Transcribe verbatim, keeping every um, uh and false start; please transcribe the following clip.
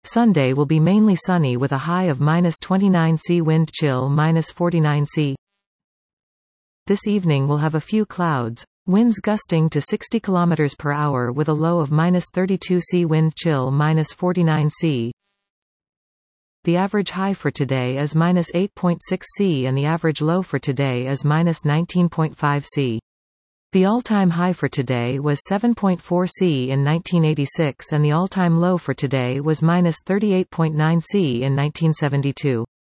Sunday will be mainly sunny with a high of minus twenty-nine C, wind chill minus forty-nine C. This evening will have a few clouds. Winds gusting to sixty kilometers per hour with a low of minus thirty-two C, wind chill minus forty-nine C. The average high for today is minus eight point six C and the average low for today is minus nineteen point five C. The all-time high for today was seven point four C in nineteen eighty-six and the all-time low for today was minus thirty-eight point nine C in nineteen seventy-two.